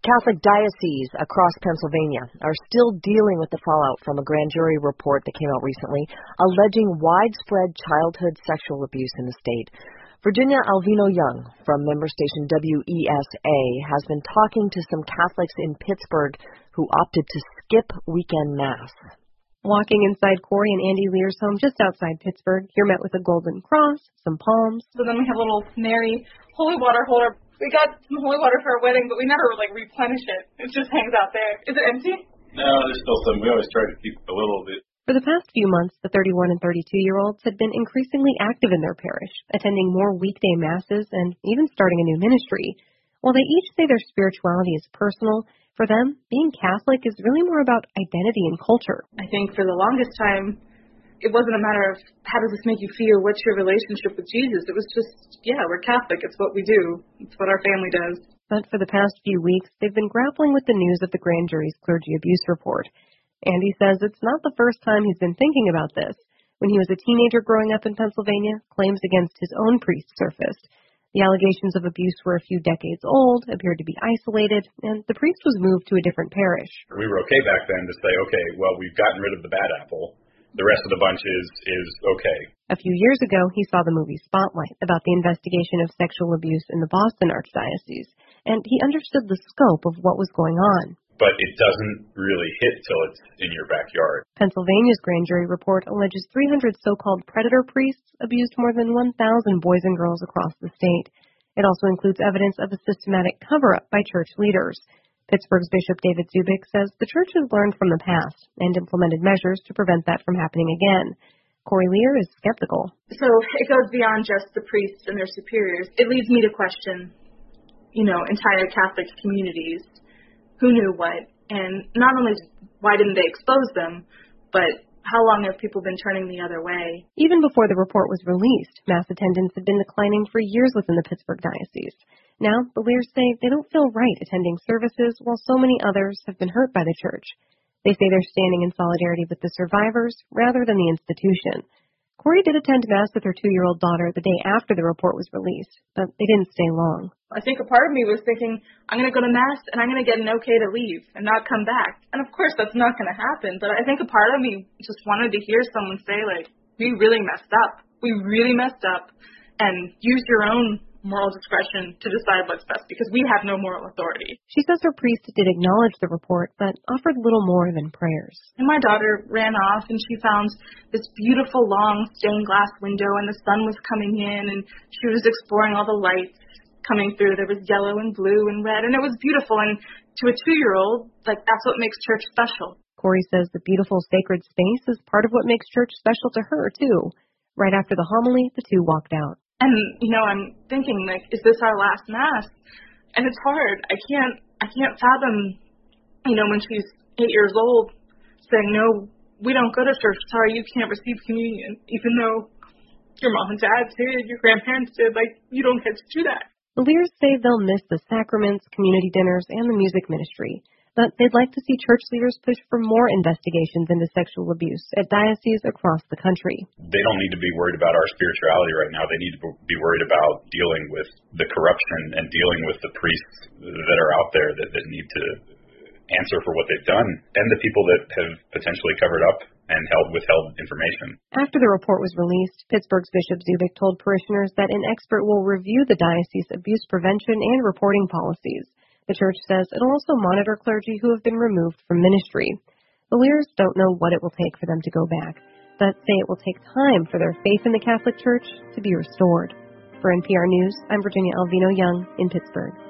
Catholic dioceses across Pennsylvania are still dealing with the fallout from a grand jury report that came out recently alleging widespread childhood sexual abuse in the state. Virginia Alvino Young from member station WESA has been talking to some Catholics in Pittsburgh who opted to skip weekend mass. Walking inside Corey and Andy Lear's home just outside Pittsburgh, you're met with a golden cross, some palms. So then we have a little Mary holy water holder. We got some holy water for our wedding, but we never replenish it. It just hangs out there. Is it empty? No, there's still some. We always try to keep a little bit. For the past few months, the 31 and 32-year-olds had been increasingly active in their parish, attending more weekday masses and even starting a new ministry. While they each say their spirituality is personal, for them, being Catholic is really more about identity and culture. I think for the longest time, it wasn't a matter of how does this make you feel, what's your relationship with Jesus. It was just, yeah, we're Catholic, it's what we do, it's what our family does. But for the past few weeks, they've been grappling with the news of the grand jury's clergy abuse report. Andy says it's not the first time he's been thinking about this. When he was a teenager growing up in Pennsylvania, claims against his own priest surfaced. The allegations of abuse were a few decades old, appeared to be isolated, and the priest was moved to a different parish. We were okay back then to say, okay, well, we've gotten rid of the bad apple. The rest of the bunch is okay. A few years ago, he saw the movie Spotlight about the investigation of sexual abuse in the Boston Archdiocese, and he understood the scope of what was going on. But it doesn't really hit till it's in your backyard. Pennsylvania's grand jury report alleges 300 so-called predator priests abused more than 1,000 boys and girls across the state. It also includes evidence of a systematic cover-up by church leaders. Pittsburgh's Bishop David Zubik says the church has learned from the past and implemented measures to prevent that from happening again. Corey Lear is skeptical. So it goes beyond just the priests and their superiors. It leads me to question, entire Catholic communities. Who knew what, and not only why didn't they expose them, but how long have people been turning the other way? Even before the report was released, mass attendance had been declining for years within the Pittsburgh Diocese. Now, the Lears say they don't feel right attending services while so many others have been hurt by the church. They say they're standing in solidarity with the survivors rather than the institution. Corey did attend Mass with her 2-year-old daughter the day after the report was released, but they didn't stay long. I think a part of me was thinking, I'm going to go to Mass and I'm going to get an okay to leave and not come back. And of course that's not going to happen, but I think a part of me just wanted to hear someone say, we really messed up. We really messed up, and use your own moral discretion to decide what's best, because we have no moral authority. She says her priest did acknowledge the report, but offered little more than prayers. And my daughter ran off, and she found this beautiful, long, stained glass window, and the sun was coming in, and she was exploring all the lights coming through. There was yellow and blue and red, and it was beautiful. And to a 2-year-old, that's what makes church special. Corey says the beautiful sacred space is part of what makes church special to her, too. Right after the homily, the two walked out. And, I'm thinking, is this our last Mass? And it's hard. I can't fathom, when she's 8 years old saying, no, we don't go to church. Sorry, you can't receive communion, even though your mom and dad did, your grandparents did. You don't get to do that. The Lears say they'll miss the sacraments, community dinners, and the music ministry. But they'd like to see church leaders push for more investigations into sexual abuse at dioceses across the country. They don't need to be worried about our spirituality right now. They need to be worried about dealing with the corruption and dealing with the priests that are out there that need to answer for what they've done, and the people that have potentially covered up and withheld information. After the report was released, Pittsburgh's Bishop Zubik told parishioners that an expert will review the diocese abuse prevention and reporting policies. The church says it'll also monitor clergy who have been removed from ministry. The Lears don't know what it will take for them to go back, but say it will take time for their faith in the Catholic Church to be restored. For NPR News, I'm Virginia Alvino Young in Pittsburgh.